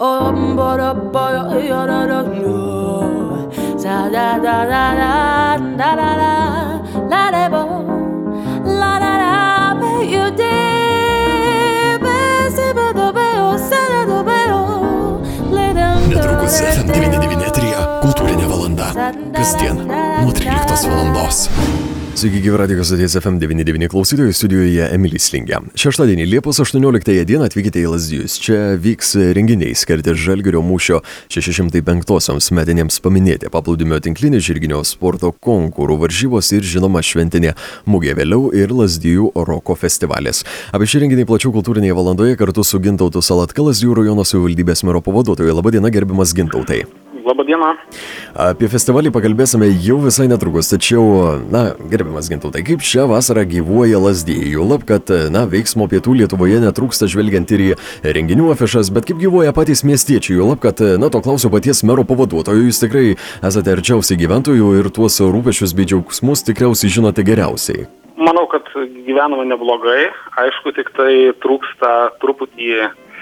Netrukus FM99 eteryje kultūrinė valanda. Kasdien nuo 13 valandos. Sveiki, gyvi radijo stoties FM99 klausytojai, studijoje Emilis Lingė. Šeštadienį, Liepos 18 dieną atvykite į Lazdijus. Čia vyks renginiai skirti Žalgirio mūšio 605-osioms metinėms paminėti, paplūdimio tinklinio žirginio sporto konkurų varžybos ir žinoma šventinė mugė, vėliau ir Lazdijų roko festivalis. Apie šį renginį plačiau kultūrinėje valandoje kartu su Gintautu Salatka, Lazdijų rajono savivaldybės mero pavaduotoju. Labadiena, gerbiamas Gintautai. Labadiena. Apie festivalį pakalbėsime jau visai netrukus, tačiau, gerbiamas Gintautai, kaip šią vasarą gyvuoja Lazdijai, juolab, kad, veiksmo pietų Lietuvoje netrūksta žvelgiant ir į renginių afišas, bet kaip gyvuoja patys miestiečiai, juolab, kad, to klausiu paties mero pavaduotojų, jūs tikrai esate arčiausiai gyventojų ir tuos rūpesčius bei džiaugsmus tikriausiai žinote geriausiai. Manau, kad gyvename neblogai, aišku, tik tai trūksta truputį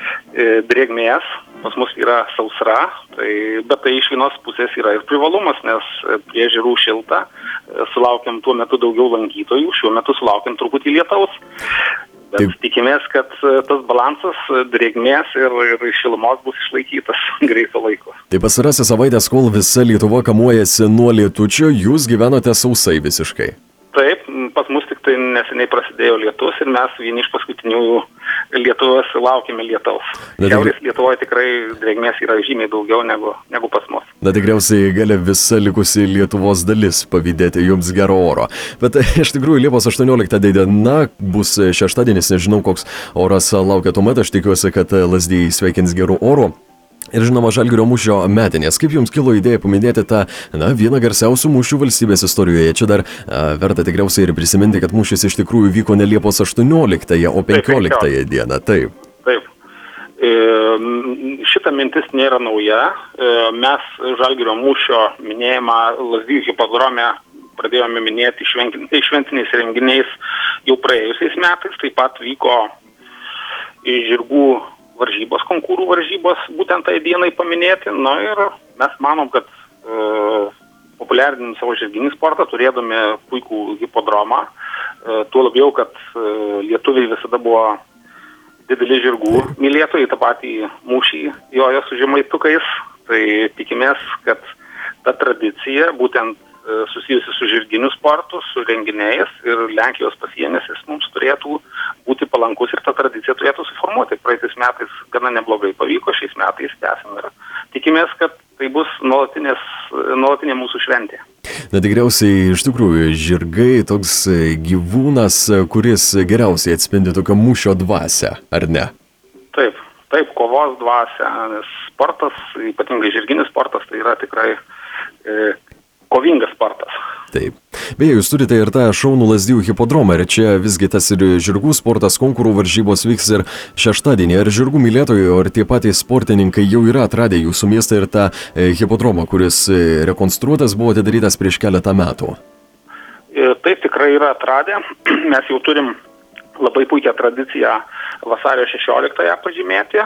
drėgmės. Pas mus yra sausra, bet tai iš vienos pusės yra ir privalumas, nes prie ežerų šilta, sulaukiam tuo metu daugiau lankytojų, šiuo metu sulaukiam truputį lietaus. Bet tikimės, kad tas balansas drėgmės ir šilumos bus išlaikytas greitu laiku. Tai pastarąsią savaitę, kol visa Lietuva kamuojasi nuo lietučio, jūs gyvenote sausai visiškai. Taip, pas mus tik tai neseniai prasidėjo lietus ir mes vieni iš paskutiniųjų Lietuvos laukime lietaus. Šiaurės Lietuvoje tikrai drėgmės yra žymiai daugiau negu pas mus. Tikriausiai gali visa likusi Lietuvos dalis pavydėti jums gero oro. Bet iš tikrųjų Liepos 18 diena bus šeštadienis, nežinau koks oras laukia tuomet, aš tikiuosi, kad Lazdijai sveikins gerų oro. Ir žinoma, Žalgirio mūšio metinės. Kaip jums kilo idėja paminėti tą, vieną garsiausių mūšių valstybės istorijoje? Čia dar verta tikriausiai ir prisiminti, kad mūšis iš tikrųjų vyko ne Liepos 18, o 15 dieną. Taip. Šita mintis nėra nauja. Mes Žalgirio mūšio minėjimą Lazdijų hipodrome pradėjome minėti šventiniais renginiais jau praėjusiais metais. Taip pat vyko žirgų varžybos, konkūrų varžybos, būtent tai dienai paminėti. Ir mes manom, kad populiarinim savo žirginį sportą, turėdami puikų hipodromą, tuo labiau, kad lietuviai visada buvo dideli žirgų mylėtojai, tą patį mūšį jojo su žemaitukais. Tai tikimės, kad ta tradicija, būtent susijusi su žirginiu sportu, su renginiais ir Lenkijos pasienis, jis mums turėtų būti palankus ir ta tradicija turėtų suformuoti. Praeitais metais gana neblogai pavyko, šiais metais tęsim ir tikimės, kad tai bus nuolatinė mūsų šventė. Tikriausiai iš tikrųjų žirgai toks gyvūnas, kuris geriausiai atspindi tokio mūšio dvasią, ar ne? Taip, kovos dvasią, nes sportas, ypatingai žirginis sportas, tai yra tikrai kovingas sportas. Taip. Beje, jūs turite ir tą šaunų Lazdijų hipodromą, ir čia visgi tas ir žirgų sportas, konkurų varžybos vyks ir šeštadienį. Ar žirgų mylėtojai, ar tie patys sportininkai jau yra atradę jūsų miestą ir tą hipodromą, kuris rekonstruotas buvo atidarytas prieš keletą metų? Taip, tikrai yra atradę. Mes jau turim labai puikią tradiciją vasario 16-ąją pažymėti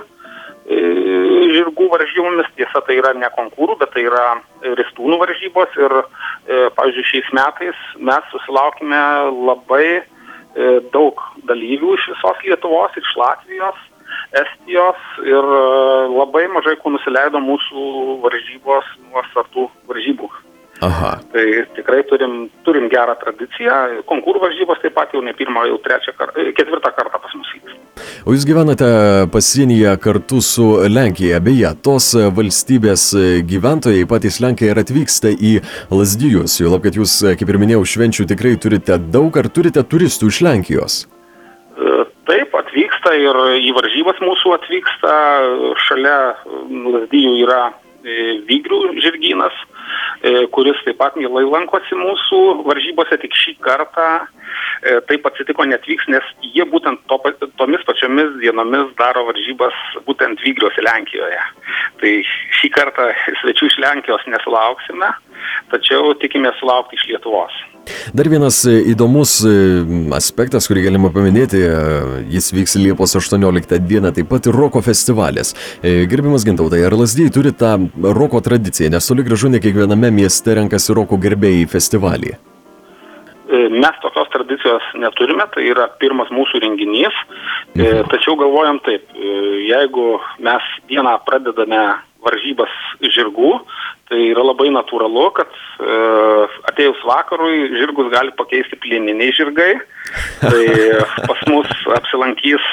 žirgų varžybomis. Tiesa, tai yra ne konkūrų, bet tai yra ristūnų varžybos ir, pavyzdžiui, šiais metais mes susilaukime labai daug dalyvių iš visos Lietuvos, iš Latvijos, Estijos ir labai mažai ko nusileido mūsų varžybos nuo startų varžybų. Aha. Tai tikrai turim gerą tradiciją. Konkūrų varžybos taip pat jau ne pirmą, jau ketvirtą kartą pas mus vyks. O jūs gyvenate pasienyje kartu su Lenkija. Beje, tos valstybės gyventojai, patys Lenkai, ir atvyksta į Lazdijus. Juolab, kad jūs, kaip ir minėjau, švenčių tikrai turite daug. Ar turite turistų iš Lenkijos? Taip, atvyksta ir į varžybas mūsų atvyksta. Šalia Lazdijų yra Vygrių žirgynas, kuris taip pat mielai lankosi mūsų varžybose. Tik šį kartą taip atsitiko netvyks, nes jie būtent tomis pačiomis dienomis daro varžybas būtent Vygriuose Lenkijoje. Tai šį kartą svečių iš Lenkijos nesulauksime, tačiau tikimės sulaukti iš Lietuvos. Dar vienas įdomus aspektas, kurį galima paminėti, jis vyks Liepos 18 dieną, taip pat ir roko festivalis. Gerbiamas Gintautai, ar Lazdijai turi tą roko tradiciją, nes toli gražu ne kiekviename mieste renkasi roko gerbėjai festivalį? Mes tokios tradicijos neturime, tai yra pirmas mūsų renginys, tačiau galvojam taip, jeigu mes dieną pradedame varžybas žirgų, tai yra labai natūralu, kad atėjus vakarui žirgus gali pakeisti plieniniai žirgai, tai pas mus apsilankys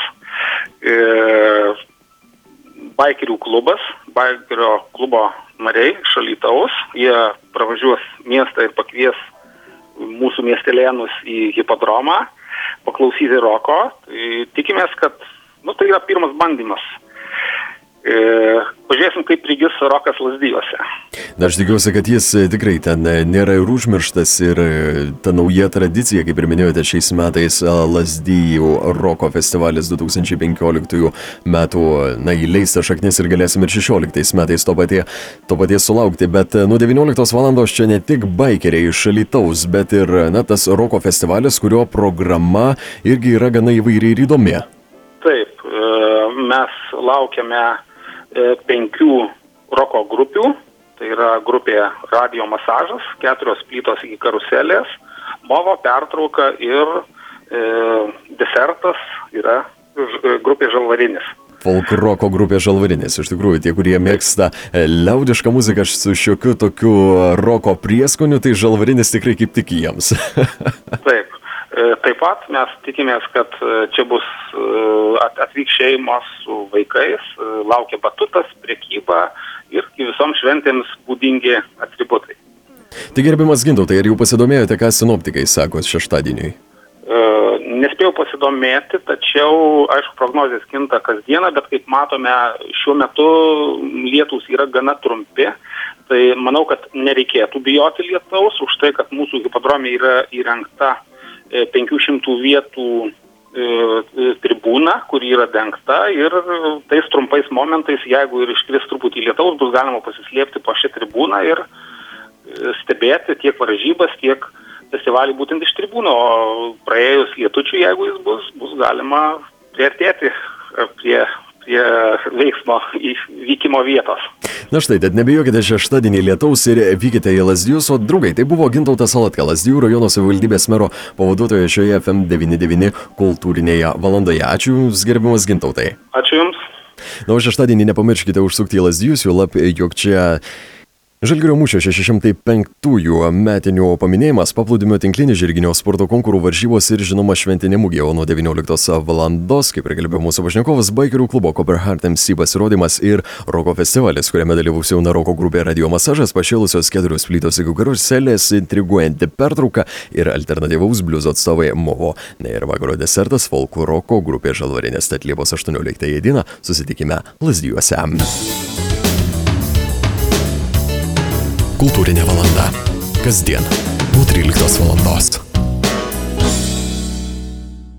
baikerių klubas, baikerio klubo nariai iš Alytaus, jie pravažiuos miestą ir pakvies mūsų miestelėnus į hipodromą, paklausyti roko. Tikimės, kad tai yra pirmas bandymas. Pažiūrėsim, kaip prigis rokas Lazdijuose. Aš tikiuosi, kad jis tikrai ten nėra ir užmirštas ir ta nauja tradicija, kaip ir minėjote, šiais metais Lazdijų roko festivalis 2015 metų, įleista šaknis ir galėsim ir 16 metais to paties sulaukti, bet nuo 19 valandos čia ne tik baikeriai iš Alytaus, bet ir tas roko festivalis, kurio programa irgi yra gana įvairi ir įdomi. Taip, mes laukiame 5 roko grupių, tai yra grupė Radio Masažas, 4 plytos iki karuselės, movo pertrauka ir desertas yra grupė Žalvarinis. Folkroko grupė Žalvarinis. Iš tikrųjų, tie, kurie mėgsta liaudišką muziką su šiokiu tokiu roko prieskoniu, tai Žalvarinis tikrai kaip tik jiems. Taip. Taip pat mes tikimės, kad čia bus atvyks šeimos su vaikais, laukia batutas, prekyba ir visoms šventėms būdingi atributai. Tai gerbiamas Gintautai, ar jau pasidomėjote, ką sinoptikai sako šeštadieniui? Nespėjau pasidomėti, tačiau, aišku, prognozės kinta kasdieną, bet kaip matome, šiuo metu lietūs yra gana trumpi, tai manau, kad nereikėtų bijoti lietaus už tai, kad mūsų hipodrome yra įrengta 500 vietų tribūna, kuri yra dengta ir tais trumpais momentais, jeigu ir iškris truputį lietaus, bus galima pasislėpti po šią tribūną ir stebėti tiek varžybas, tiek festivalį būtent iš tribūno, o praėjus lietučiui, jeigu jis bus galima priartėti prie veiksmo įvykimo vietos. Na štai, tad nebijokite šeštadienį lietaus ir vykite į Lazdijus, o draugai, tai buvo Gintautas Salatka, Lazdijų rajono savivaldybės mero pavaduotojas šioje FM99 kultūrinėje valandoje. Ačiū Jums, gerbiamas Gintautai. Ačiū Jums. Na, o šeštadienį nepamirškite užsukti į Lazdijus, juolab, jog čia Žalgirio mūšio 605-ųjų metinių paminėjimas, paplūdimio tinklinį žirginio sporto konkurų varžybos ir žinoma šventinė mugė, o nuo 19 valandos, kaip ir kalbėjo mūsų pašnekovas, baikerių klubo Copperheart MC pasirodymas ir roko festivalis, kuriame dalyvaus jauna roko grupė Radio Masažas, pašėlusios 4 plytos iki karuselės, intriguojanti pertrauka ir alternatyvaus bliuzo atstovai Movo. Na ir vakaro desertas folkloroko grupė Žalvarinis, tad Liepos 18 dieną susitikime Lazdijuose. Kultūrinė valanda. Kasdien nuo 13 valandos.